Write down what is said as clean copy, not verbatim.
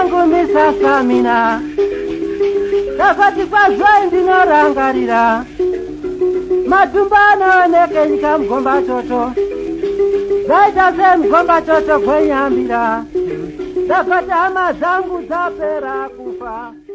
yangu misasamina takati kwazwai ndinorangarira matumba anooneke nyika mugomba toto zaita semugomba toto gwenyambira takati hama dzangu dzapera kufa.